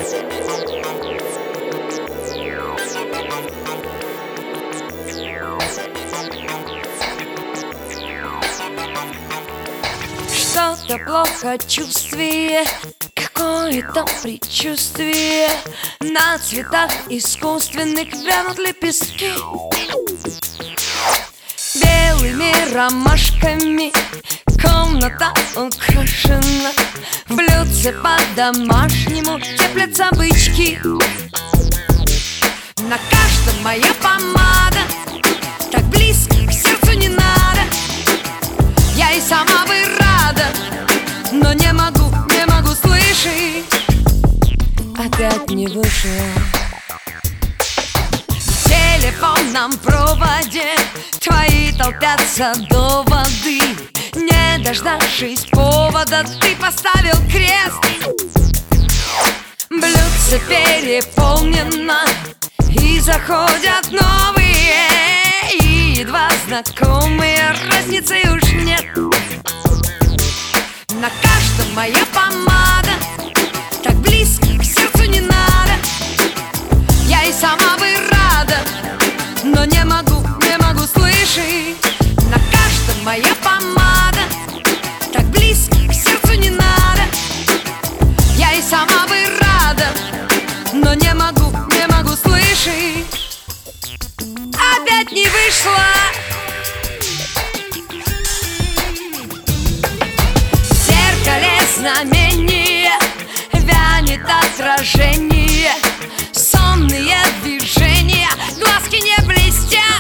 Что-то плохо, чувствие, какое-то предчувствие. На цветах искусственных вянут лепестки. Белыми ромашками комната украшена. В блюдце по-домашнему теплятся бычки. На каждом моя помада, так близко к сердцу не надо. Я и сама бы рада, но не могу, слышишь? Опять не вышло. В телефонном проводе твои толпятся доводы. Не дождавшись повода, ты поставил крест. Блюдце переполнено, и заходят новые, и едва знакомые, разницы уж нет. На каждом моя помада, так близко к сердцу не надо. Я и сама бы рада, но не могу, слышишь? На каждом моя помада, так близко к сердцу не надо. Я и сама бы рада, но не могу, слышишь? Опять не вышло. В зеркале знамение, вянет отражение. Сонные движения, глазки не блестят.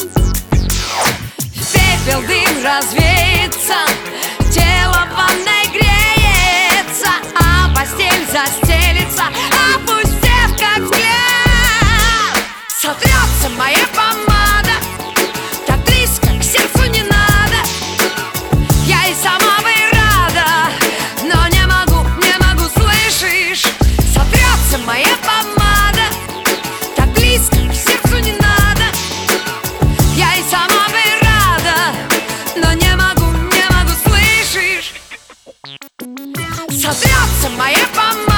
Пепел, дым развеется, тело в ванной греется, а постель застелится, опустев как взгляд. Сотрется моя помада, так близко к сердцу не надо. Я и сама бы рада, но не могу, слышишь? Сотрется моя помада, так близко к сердцу не надо. Я и сама бы рада, но не могу, слышишь? Сотрется моя помада.